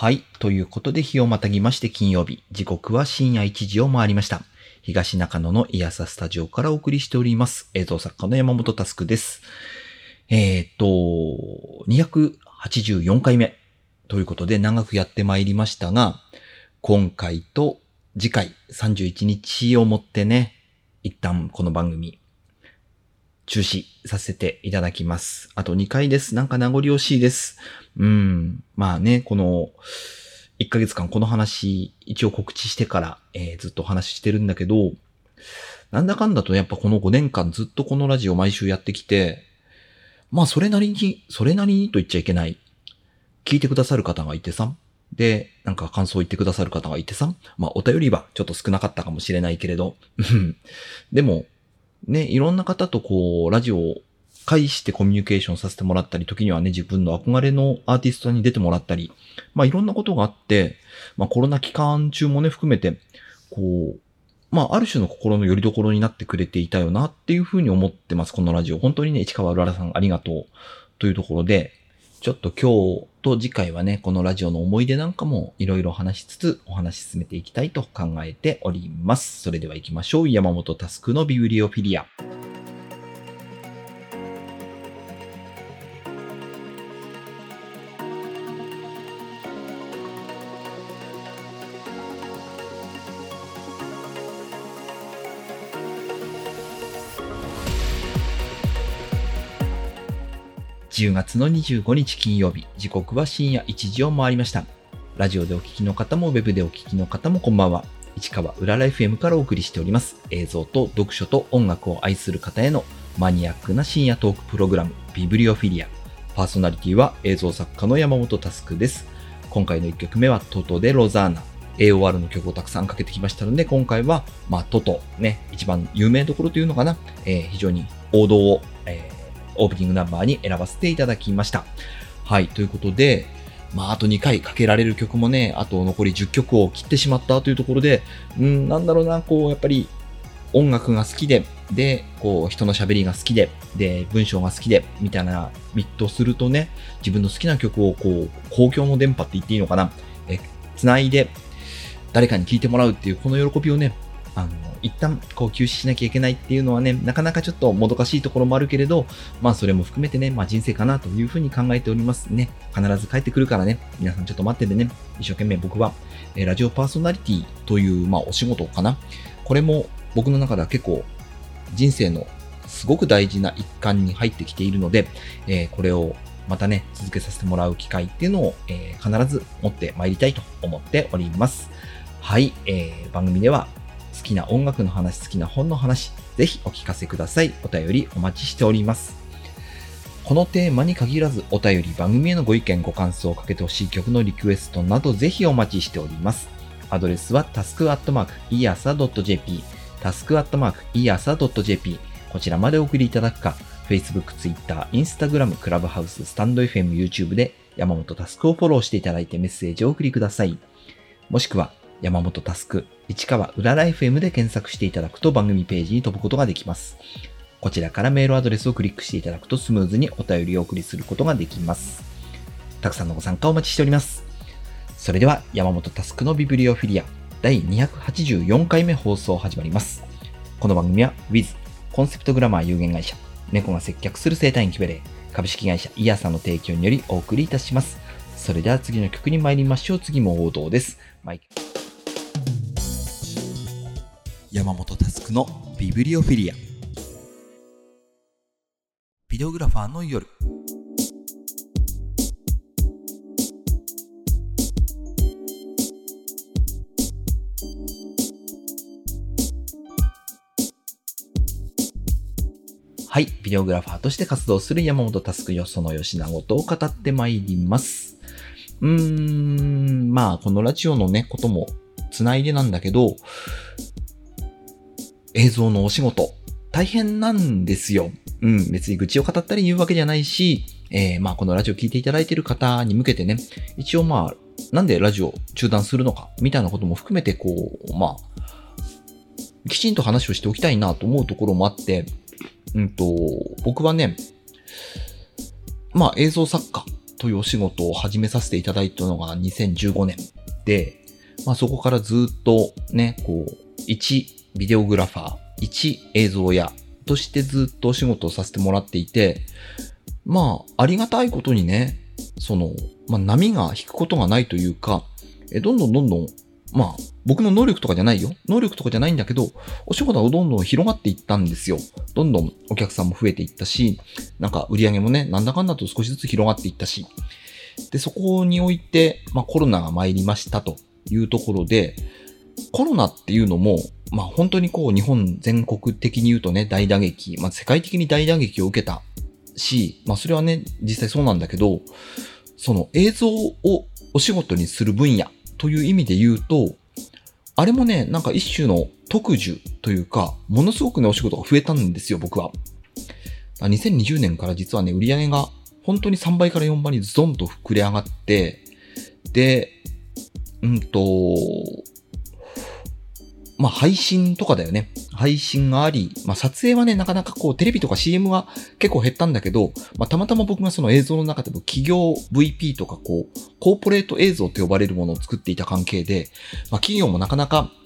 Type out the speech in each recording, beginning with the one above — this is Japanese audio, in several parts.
はい。ということで日をまたぎまして金曜日。時刻は深夜1時を回りました。東中野のイヤサスタジオからお送りしております。映像作家の山本佑です。284回目ということで長くやってまいりましたが、今回と次回31日をもってね、一旦この番組中止させていただきます。あと2回です。なんか名残惜しいです。まあね、この1ヶ月間この話一応告知してから、ずっとお話ししてるんだけど、なんだかんだとやっぱこの5年間ずっとこのラジオ毎週やってきて、まあそれなりにと言っちゃいけない。聞いてくださる方がいてさ、で、なんか感想言ってくださる方がいてさ、まあお便りはちょっと少なかったかもしれないけれど、でも、ね、いろんな方とこう、ラジオを介してコミュニケーションさせてもらったり、時にはね、自分の憧れのアーティストに出てもらったり、まあいろんなことがあって、まあコロナ期間中もね、含めて、こう、まあある種の心の拠り所になってくれていたよなっていうふうに思ってます、このラジオ。本当にね、市川うららさんありがとうというところで、ちょっと今日と次回はね、このラジオの思い出なんかもいろいろ話しつつお話し進めていきたいと考えております。それでは行きましょう。山本佑のビブリオフィリア。10月の25日金曜日、時刻は深夜1時を回りました。ラジオでお聞きの方もウェブでお聞きの方もこんばんは。市川うらら FM からお送りしております。映像と読書と音楽を愛する方へのマニアックな深夜トークプログラム、ビブリオフィリア。パーソナリティは映像作家の山本佑です。今回の1曲目はトトでロザーナ。AOR の曲をたくさんかけてきましたので、今回は、トトね、一番有名どころというのかな、非常に王道を、オープニングナンバーに選ばせていただきました。はい、ということで、あと2回かけられる曲もね、あと残り10曲を切ってしまったというところで、なんだろうな、こう、やっぱり音楽が好きで、で、こう、人の喋りが好きで、で、文章が好きで、みたいなビットするとね、自分の好きな曲をこう、公共の電波って言っていいのかな、繋いで、誰かに聴いてもらうっていう、この喜びをね、一旦こう休止しなきゃいけないっていうのはね、なかなかちょっともどかしいところもあるけれど、それも含めてね、人生かなというふうに考えておりますね。必ず帰ってくるからね、皆さんちょっと待っててね、一生懸命僕は、ラジオパーソナリティという、お仕事かな。これも僕の中では結構人生のすごく大事な一環に入ってきているので、これをまたね、続けさせてもらう機会っていうのを、必ず持ってまいりたいと思っております。はい、番組では好きな音楽の話、好きな本の話、ぜひお聞かせください。お便りお待ちしております。このテーマに限らずお便り、番組へのご意見、ご感想をかけてほしい曲のリクエストなどぜひお待ちしております。アドレスは task@iyasa.jp task@iyasa.jp こちらまでお送りいただくか、Facebook、Twitter、Instagram、クラブハウス、スタンド FM、YouTube で山本タスクをフォローしていただいてメッセージをお送りください。もしくは山本タスク、市川うらら FM で検索していただくと番組ページに飛ぶことができます。こちらからメールアドレスをクリックしていただくとスムーズにお便りをお送りすることができます。たくさんのご参加お待ちしております。それでは山本タスクのビブリオフィリア第284回目放送始まります。この番組は Wiz コンセプトグラマー有限会社、猫が接客する生態院キベレー株式会社イヤサの提供によりお送りいたします。それでは次の曲に参りましょう。次も王道です。山本タスクのビブリオフィリア。ビデオグラファーの夜。はい、ビデオグラファーとして活動する山本タスクよそのよしなことを語ってまいります。このラジオのね、こともつないでなんだけど、映像のお仕事、大変なんですよ。別に愚痴を語ったり言うわけじゃないし、このラジオ聞いていただいている方に向けてね、一応なんでラジオ中断するのか、みたいなことも含めてきちんと話をしておきたいなと思うところもあって、僕はね、映像作家というお仕事を始めさせていただいたのが2015年で、そこからずっとね、一ビデオグラファー、一映像屋としてずっとお仕事をさせてもらっていて、ありがたいことにね、波が引くことがないというか、どんどん、僕の能力とかじゃないよ。能力とかじゃないんだけど、お仕事はどんどん広がっていったんですよ。どんどんお客さんも増えていったし、売り上げもね、なんだかんだと少しずつ広がっていったし。で、そこにおいて、コロナが参りましたというところで、コロナっていうのも、本当に日本全国的に言うとね、大打撃、世界的に大打撃を受けたし、それはね、実際そうなんだけど、その映像をお仕事にする分野という意味で言うと、あれもね、一種の特需というか、ものすごくね、お仕事が増えたんですよ、僕は。2020年から実はね、売り上げが本当に3倍から4倍にズドンと膨れ上がって、で、配信とかだよね。配信があり、撮影はね、なかなかテレビとか CM は結構減ったんだけど、たまたま僕がその映像の中でも企業 VP とかコーポレート映像と呼ばれるものを作っていた関係で、企業もなかなか、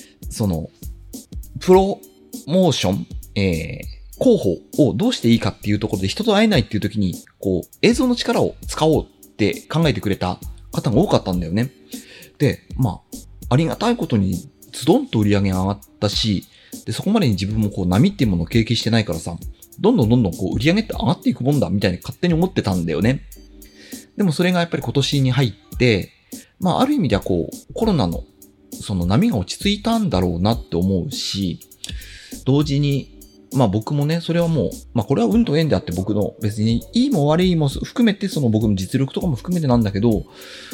プロモーション、広報をどうしていいかっていうところで人と会えないっていう時に、映像の力を使おうって考えてくれた方が多かったんだよね。で、ありがたいことに、ズドンと売り上げが上がったし、で、そこまでに自分も波っていうものを経験してないからさ、どんどん売り上げって上がっていくもんだ、みたいに勝手に思ってたんだよね。でもそれがやっぱり今年に入って、ある意味ではコロナのその波が落ち着いたんだろうなって思うし、同時に、僕もね、それはもう、これは運と縁であって僕の別にいいも悪いも含めて僕の実力とかも含めてなんだけど、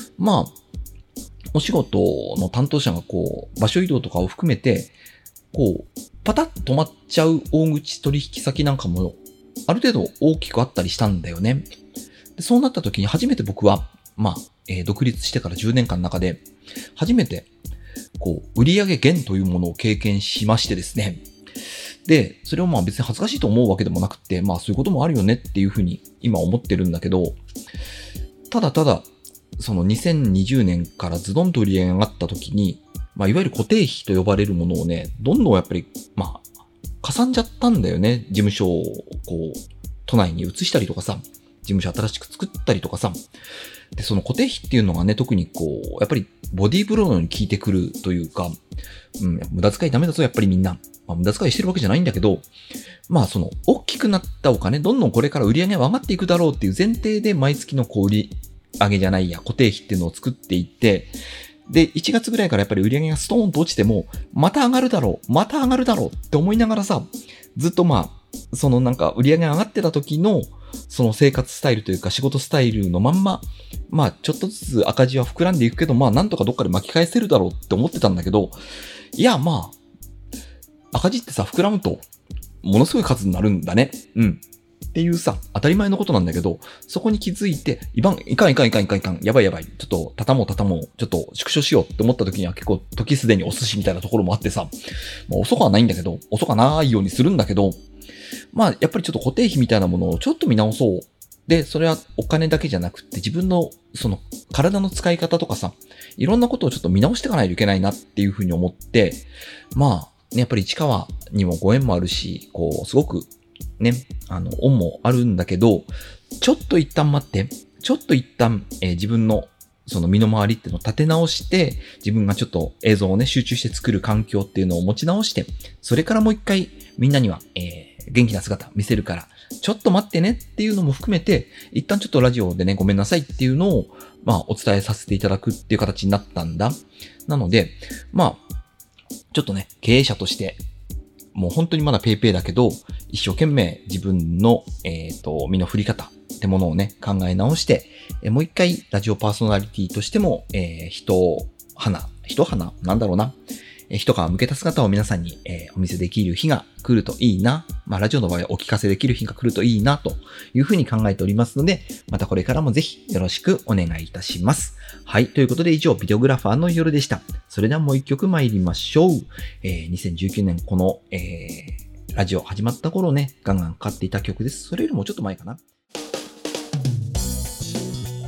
お仕事の担当者が場所移動とかを含めて、パタッと止まっちゃう大口取引先なんかも、ある程度大きくあったりしたんだよね。でそうなった時に初めて僕は、独立してから10年間の中で、初めて、売上減というものを経験しましてですね。で、それを別に恥ずかしいと思うわけでもなくて、そういうこともあるよねっていうふうに今思ってるんだけど、ただ、その2020年からズドンと売り上げが上がった時に、いわゆる固定費と呼ばれるものをね、どんどんやっぱり、かさんじゃったんだよね。事務所を都内に移したりとかさ、事務所新しく作ったりとかさ。で、その固定費っていうのがね、特にやっぱりボディーブローのように効いてくるというか、無駄遣いダメだぞ、やっぱりみんな。無駄遣いしてるわけじゃないんだけど、大きくなったお金、どんどんこれから売り上げは上がっていくだろうっていう前提で、毎月の売り上げじゃないや、固定費っていうのを作っていって、で、1月ぐらいからやっぱり売り上げがストーンと落ちても、また上がるだろうって思いながらさ、ずっと売り上げが上がってた時の、その生活スタイルというか仕事スタイルのまんま、ちょっとずつ赤字は膨らんでいくけど、なんとかどっかで巻き返せるだろうって思ってたんだけど、いや、赤字ってさ、膨らむと、ものすごい数になるんだね。っていうさ、当たり前のことなんだけど、そこに気づいて、いかん、やばい、ちょっと、畳もう、ちょっと縮小しようって思った時には結構時すでにお寿司みたいなところもあってさ、遅くはないんだけど、遅かないようにするんだけど、やっぱりちょっと固定費みたいなものをちょっと見直そう。で、それはお金だけじゃなくて自分のその体の使い方とかさ、いろんなことをちょっと見直していかないといけないなっていうふうに思って、やっぱり市川にもご縁もあるし、すごくね、恩もあるんだけど、ちょっと一旦待って、自分のその身の回りっていうのを立て直して、自分がちょっと映像をね、集中して作る環境っていうのを持ち直して、それからもう一回みんなには、元気な姿見せるから、ちょっと待ってねっていうのも含めて、一旦ちょっとラジオでね、ごめんなさいっていうのを、お伝えさせていただくっていう形になったんだ。なので、ちょっとね、経営者として、もう本当にまだペイペイだけど、一生懸命自分の、身の振り方ってものをね、考え直して、もう一回ラジオパーソナリティとしても、一花、なんだろうな。一皮向けた姿を皆さんに、お見せできる日が来るといいな。ラジオの場合はお聞かせできる日が来るといいな、というふうに考えておりますので、またこれからもぜひよろしくお願いいたします。はい。ということで以上、ビデオグラファーの夜でした。それではもう一曲参りましょう。2019年この、ラジオ始まった頃ね、ガンガンかかっていた曲です。それよりもちょっと前かな。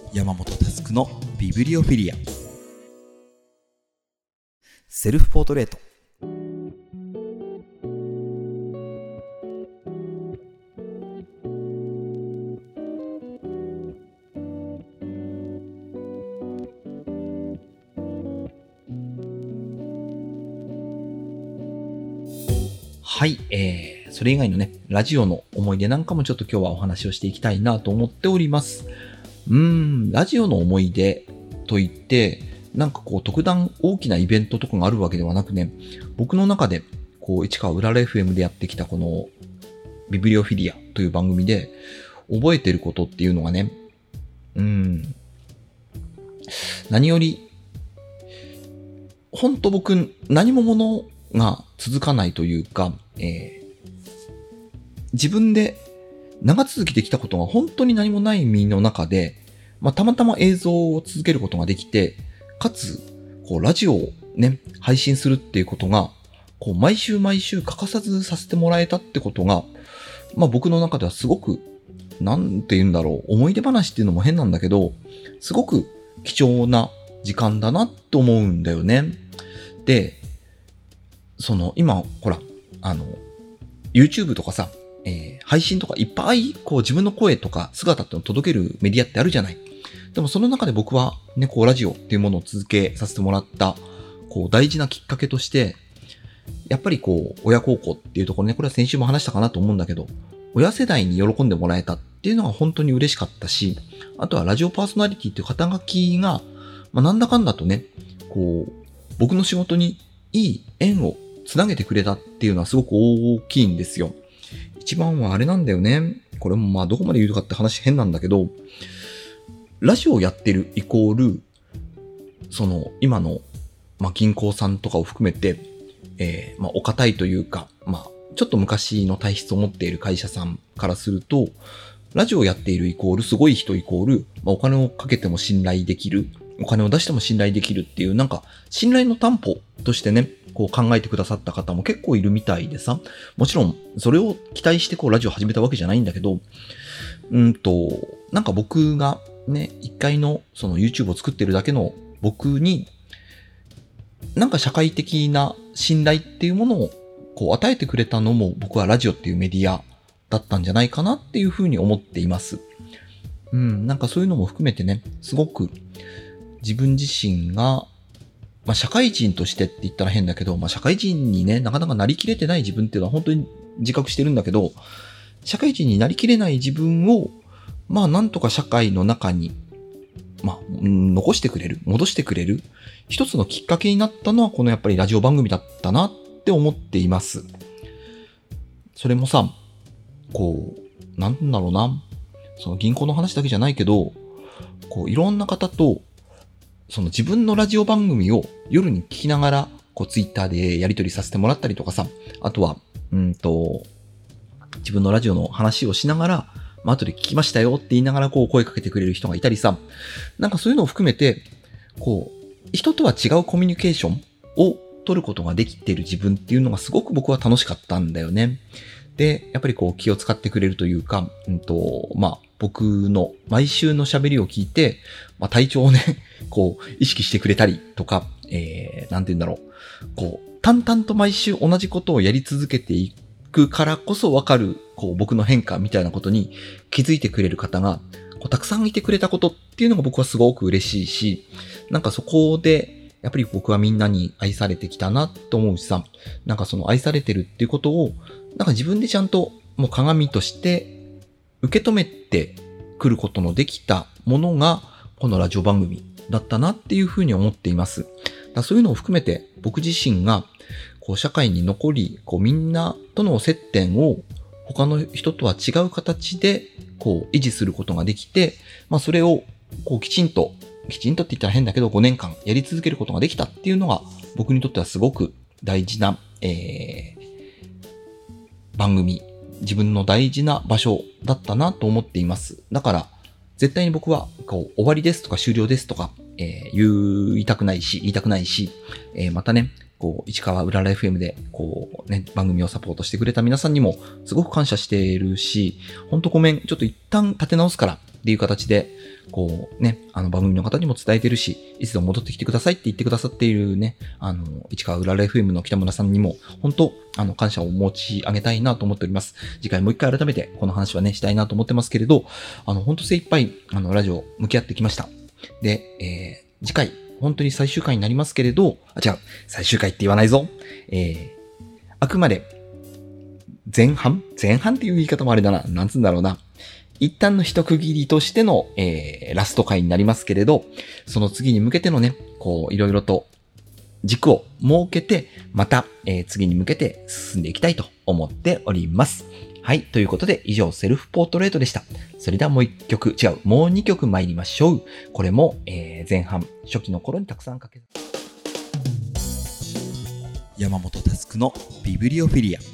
山本佑のビブリオフィリア。セルフポートレート。はい、それ以外のね、ラジオの思い出なんかもちょっと今日はお話をしていきたいなと思っております。ラジオの思い出といって、なんかこう特段大きなイベントとかがあるわけではなくね、僕の中でこう市川うらら FM でやってきたこのビブリオフィリアという番組で覚えてることっていうのがね、何よりほんと僕何も物が続かないというか、自分で長続きできたことが本当に何もない身の中で、たまたま映像を続けることができて、かつ、こう、ラジオをね、配信するっていうことが、こう、毎週毎週欠かさずさせてもらえたってことが、僕の中ではすごく、なんて言うんだろう、思い出話っていうのも変なんだけど、すごく貴重な時間だなって思うんだよね。で、今、ほら、YouTube とかさ、配信とかいっぱいこう自分の声とか姿ってのを届けるメディアってあるじゃない。でもその中で僕はね、こうラジオっていうものを続けさせてもらった、こう大事なきっかけとして、やっぱりこう親孝行っていうところね、これは先週も話したかなと思うんだけど、親世代に喜んでもらえたっていうのが本当に嬉しかったし、あとはラジオパーソナリティっていう肩書きが、なんだかんだとね、こう僕の仕事にいい縁をつなげてくれたっていうのはすごく大きいんですよ。一番はあれなんだよね。これもどこまで言うかって話変なんだけど、ラジオをやってるイコール、今の、銀行さんとかを含めて、お堅いというか、ちょっと昔の体質を持っている会社さんからすると、ラジオをやっているイコール、すごい人イコール、お金をかけても信頼できる、お金を出しても信頼できるっていう、なんか、信頼の担保としてね、こう考えてくださった方も結構いるみたいでさ、もちろん、それを期待してこうラジオを始めたわけじゃないんだけど、なんか僕がね、一回のその YouTube を作ってるだけの僕に、なんか社会的な信頼っていうものをこう与えてくれたのも僕はラジオっていうメディアだったんじゃないかなっていうふうに思っています。なんかそういうのも含めてね、すごく自分自身が社会人としてって言ったら変だけど、社会人にね、なかなかなりきれてない自分っていうのは本当に自覚してるんだけど、社会人になりきれない自分を、なんとか社会の中に、残してくれる、戻してくれる、一つのきっかけになったのは、このやっぱりラジオ番組だったなって思っています。それもさ、こう、なんだろうな、その銀行の話だけじゃないけど、こう、いろんな方と、その自分のラジオ番組を夜に聞きながら、こうツイッターでやり取りさせてもらったりとかさ、あとは、自分のラジオの話をしながら、後で聞きましたよって言いながらこう声かけてくれる人がいたりさ、なんかそういうのを含めて、こう、人とは違うコミュニケーションを取ることができている自分っていうのがすごく僕は楽しかったんだよね。で、やっぱりこう気を使ってくれるというか、僕の毎週の喋りを聞いて、体調をね、こう意識してくれたりとか、なんて言うんだろう。こう、淡々と毎週同じことをやり続けていくからこそわかる、こう僕の変化みたいなことに気づいてくれる方が、こうたくさんいてくれたことっていうのが僕はすごく嬉しいし、なんかそこで、やっぱり僕はみんなに愛されてきたなと思うしさ、なんかその愛されてるっていうことを、なんか自分でちゃんともう鏡として受け止めてくることのできたものが、このラジオ番組だったなっていうふうに思っています。だそういうのを含めて僕自身がこう社会に残り、こうみんなとの接点を他の人とは違う形でこう維持することができて、それをこうきちんとって言ったら変だけど5年間やり続けることができたっていうのが僕にとってはすごく大事な、番組、自分の大事な場所だったなと思っています。だから絶対に僕はこう終わりですとか終了ですとか、 言いたくないし、またね、市川うらら FM で、番組をサポートしてくれた皆さんにも、すごく感謝しているし、ほんとごめん、ちょっと一旦立て直すからっていう形で、番組の方にも伝えてるし、いつでも戻ってきてくださいって言ってくださっているね、市川うらら FM の北村さんにも、本当感謝を申し上げたいなと思っております。次回もう一回改めて、この話はね、したいなと思ってますけれど、本当精一杯、ラジオ向き合ってきました。で、次回、本当に最終回になりますけれど、最終回って言わないぞ。あくまで、前半っていう言い方もあれだな。なんつうんだろうな。一旦の一区切りとしての、ラスト回になりますけれど、その次に向けてのね、いろいろと軸を設けて、また、次に向けて進んでいきたいと思っております。はい。ということで、以上、セルフポートレートでした。それではもう2曲参りましょう。これも、前半、初期の頃にたくさんかけた。山本佑のビブリオフィリア。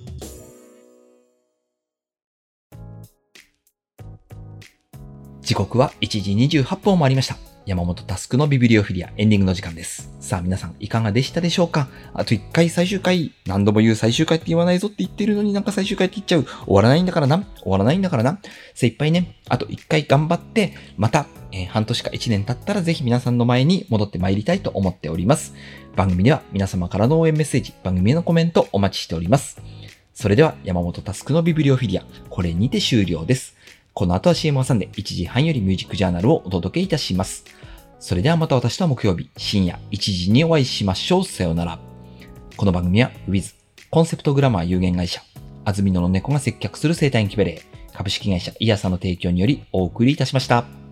時刻は1時28分を回りました。山本佑のビブリオフィリアエンディングの時間です。さあ皆さんいかがでしたでしょうか？あと1回最終回、何度も言う最終回って言わないぞって言ってるのになんか最終回って言っちゃう。終わらないんだからな。精一杯ね、あと1回頑張って、また、半年か1年経ったらぜひ皆さんの前に戻って参りたいと思っております。番組では皆様からの応援メッセージ、番組へのコメントお待ちしております。それでは山本佑のビブリオフィリア、これにて終了です。この後は CM を挟んで1時半よりミュージックジャーナルをお届けいたします。それではまた私とは木曜日深夜1時にお会いしましょう。さようなら。この番組は Wiz コンセプトグラマー有限会社安曇野の猫が接客する生態院キベレー株式会社イヤサの提供によりお送りいたしました。